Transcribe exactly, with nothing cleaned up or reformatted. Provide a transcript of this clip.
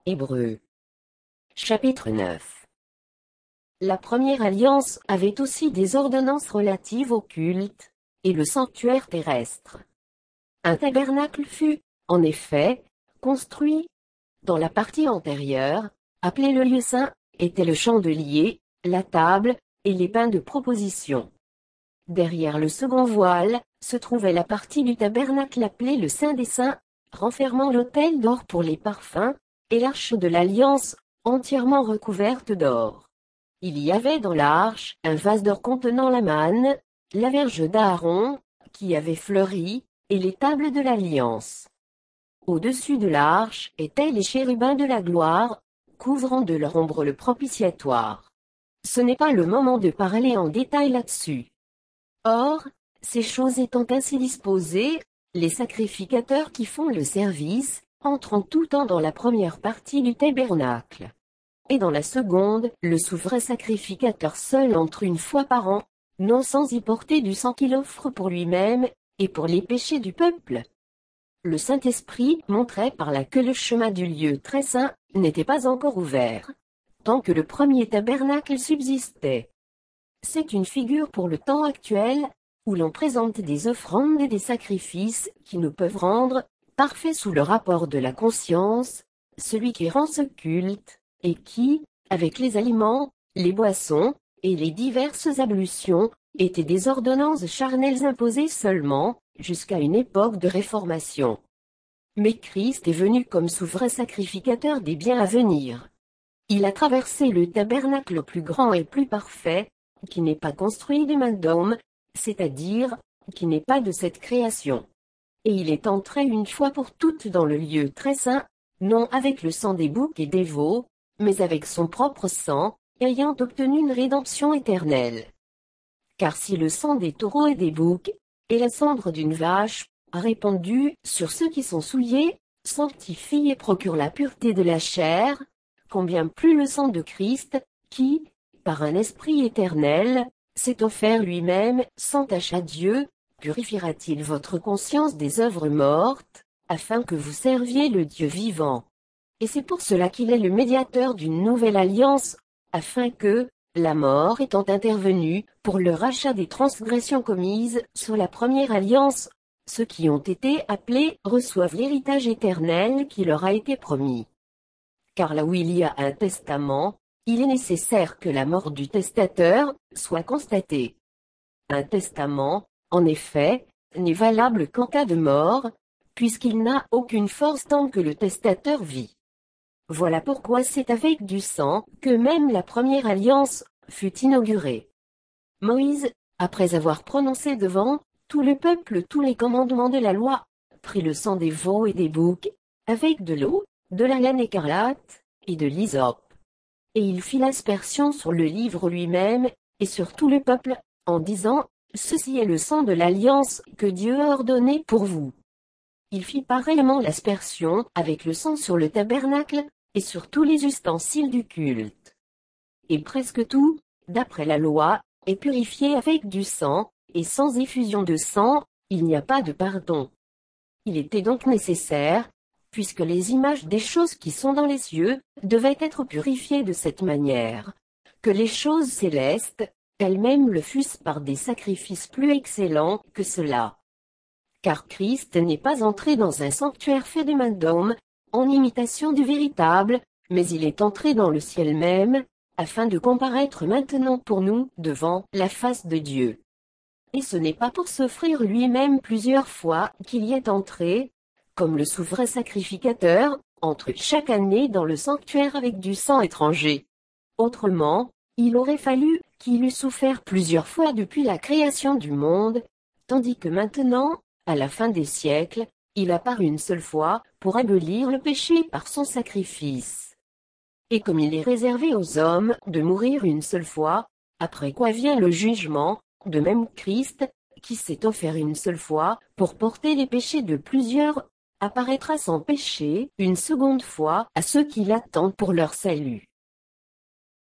Hébreux. Chapitre neuf. La première alliance avait aussi des ordonnances relatives au culte, et le sanctuaire terrestre. Un tabernacle fut, en effet, construit. Dans la partie antérieure, appelée le lieu saint, était le chandelier, la table, et les pains de proposition. Derrière le second voile, se trouvait la partie du tabernacle appelée le Saint des Saints, renfermant l'autel d'or pour les parfums, et l'arche de l'Alliance, entièrement recouverte d'or. Il y avait dans l'arche un vase d'or contenant la manne, la verge d'Aaron, qui avait fleuri, et les tables de l'Alliance. Au-dessus de l'arche étaient les chérubins de la gloire, couvrant de leur ombre le propitiatoire. Ce n'est pas le moment de parler en détail là-dessus. Or, ces choses étant ainsi disposées, les sacrificateurs qui font le service, entrent en tout temps dans la première partie du tabernacle. Et dans la seconde, le souverain sacrificateur seul entre une fois par an, non sans y porter du sang qu'il offre pour lui-même, et pour les péchés du peuple. Le Saint-Esprit montrait par là que le chemin du lieu très saint n'était pas encore ouvert, tant que le premier tabernacle subsistait. C'est une figure pour le temps actuel, où l'on présente des offrandes et des sacrifices qui ne peuvent rendre, parfait sous le rapport de la conscience, celui qui rend ce culte, et qui, avec les aliments, les boissons, et les diverses ablutions, étaient des ordonnances charnelles imposées seulement, jusqu'à une époque de réformation. Mais Christ est venu comme souverain sacrificateur des biens à venir. Il a traversé le tabernacle le plus grand et plus parfait, qui n'est pas construit de main d'homme, c'est-à-dire, qui n'est pas de cette création. Et il est entré une fois pour toutes dans le lieu très saint, non avec le sang des boucs et des veaux, mais avec son propre sang, ayant obtenu une rédemption éternelle. Car si le sang des taureaux et des boucs, et la cendre d'une vache, répandue sur ceux qui sont souillés, sanctifie et procure la pureté de la chair, combien plus le sang de Christ, qui, par un esprit éternel, s'est offert lui-même, sans tache à Dieu, purifiera-t-il votre conscience des œuvres mortes, afin que vous serviez le Dieu vivant. Et c'est pour cela qu'il est le médiateur d'une nouvelle alliance, afin que, la mort étant intervenue, pour le rachat des transgressions commises sur la première alliance, ceux qui ont été appelés reçoivent l'héritage éternel qui leur a été promis. Car là où il y a un testament, il est nécessaire que la mort du testateur soit constatée. Un testament, en effet, n'est valable qu'en cas de mort, puisqu'il n'a aucune force tant que le testateur vit. Voilà pourquoi c'est avec du sang que même la première alliance fut inaugurée. Moïse, après avoir prononcé devant tout le peuple tous les commandements de la loi, prit le sang des veaux et des boucs, avec de l'eau, de la laine écarlate, et de l'hysope. Et il fit l'aspersion sur le livre lui-même, et sur tout le peuple, en disant, « Ceci est le sang de l'alliance que Dieu a ordonné pour vous. » Il fit pareillement l'aspersion avec le sang sur le tabernacle, et sur tous les ustensiles du culte. Et presque tout, d'après la loi, est purifié avec du sang, et sans effusion de sang, il n'y a pas de pardon. Il était donc nécessaire, puisque les images des choses qui sont dans les cieux, devaient être purifiées de cette manière, que les choses célestes, elles-mêmes le fussent par des sacrifices plus excellents que cela. Car Christ n'est pas entré dans un sanctuaire fait de main d'homme, en imitation du véritable, mais il est entré dans le ciel même, afin de comparaître maintenant pour nous devant la face de Dieu. Et ce n'est pas pour s'offrir lui-même plusieurs fois qu'il y est entré, comme le souverain sacrificateur, entre chaque année dans le sanctuaire avec du sang étranger. Autrement, il aurait fallu qu'il eût souffert plusieurs fois depuis la création du monde, tandis que maintenant, à la fin des siècles, il apparaît une seule fois, pour abolir le péché par son sacrifice. Et comme il est réservé aux hommes de mourir une seule fois, après quoi vient le jugement, de même Christ, qui s'est offert une seule fois, pour porter les péchés de plusieurs, apparaîtra sans péché, une seconde fois, à ceux qui l'attendent pour leur salut.